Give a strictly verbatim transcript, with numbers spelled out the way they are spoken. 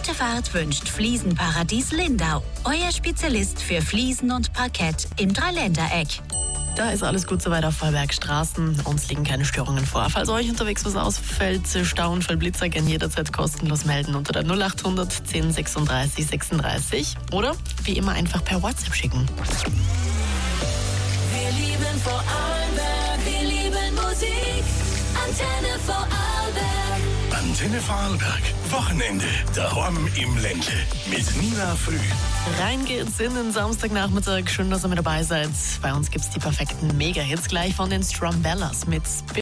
Gute Fahrt wünscht Fliesenparadies Lindau. Euer Spezialist für Fliesen und Parkett im Dreiländereck. Da ist alles gut soweit auf Vorwerkstraßen. Uns liegen keine Störungen vor. Falls euch unterwegs was ausfällt, Stauunfall, Blitzer, gerne jederzeit kostenlos melden unter der null acht hundert zehn sechsunddreißig sechsunddreißig oder wie immer einfach per WhatsApp schicken. Wir lieben Vorarlberg, wir lieben Musik. Antenne Vorarlberg. Antenne Vorarlberg. Wochenende. Daheim im Ländle. Mit Nina Früh. Rein geht's in den Samstagnachmittag. Schön, dass ihr mit dabei seid. Bei uns gibt's die perfekten Mega-Hits gleich von den Strumbellas mit